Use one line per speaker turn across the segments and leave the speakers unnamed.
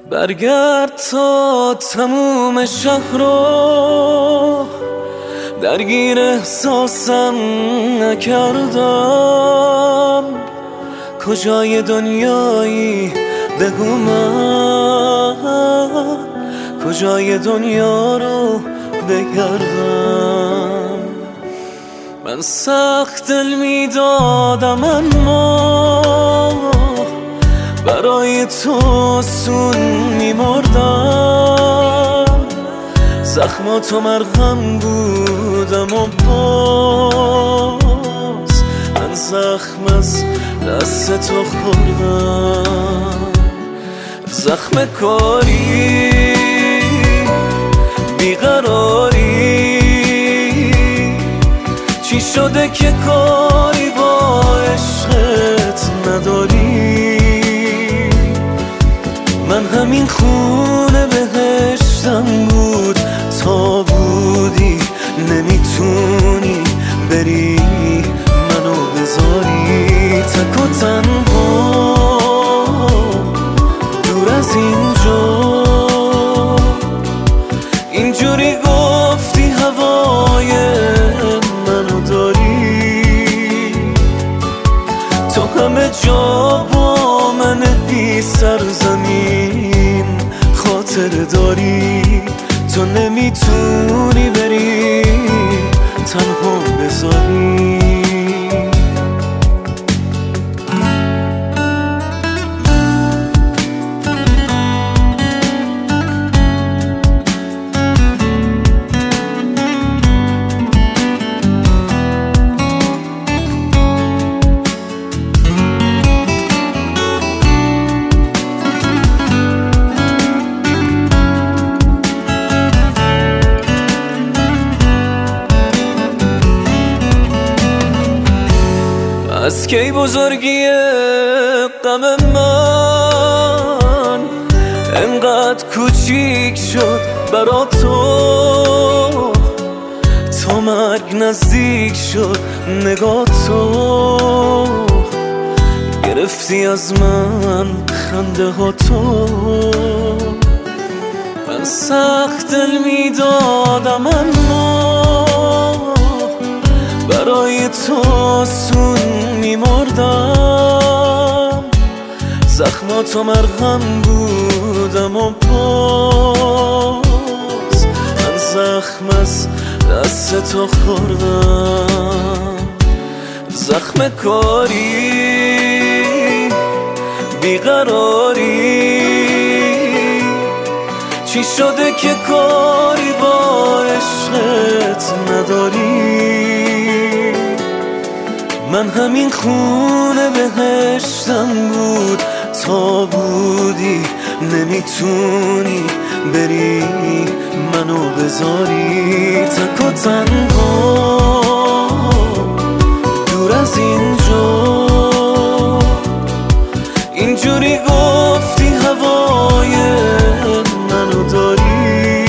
برگرد تا تموم شهر رو درگیر احساسم نکردم. کجای دنیایی بگو من، کجای دنیا رو بگردم. من سخت دل میدادم اما برای تو سون میمردم. زخماتو مرهم بودم و باز من زخم از دست تو خوردم. زخم کاری بیقراری چی شده که کاری با عشقت نداری؟ من همین خونه بهشتم بود تا بودی نمیتونی بری منو بذاری تک و تنها دور از اینجا. اینجوری گفتی هوای منو داری، تو همه جا با من بی سرزمین خاطر داری. تو نمیتونی بری تنها بذاری. از کی بزرگی غم من انقدر کوچیک شد برا تو؟ تا مرگ نزدیک شد نگاه تو، گرفتی از من خنده ها تو. من سخت دل میدادم اما برای تو سون میمردم. زخماتو مرهم بودم و باز من زخم از دست تو خوردم. زخم کاری بیقراری چی شده که کاری با عشقت نداری؟ من همین خونه بهشتم بود تا بودی نمیتونی بری منو بذاری تک و تنها دور از اینجا. اینجوری گفتی هوای منو داری،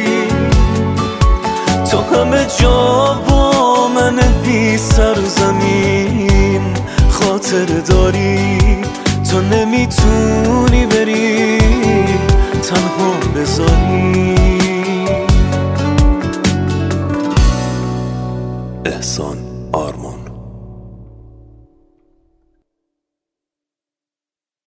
تو همه جا با من بی سرزمین خاطر داری. تو نمیتونی بری تنها بذاری.
احسان آرمان.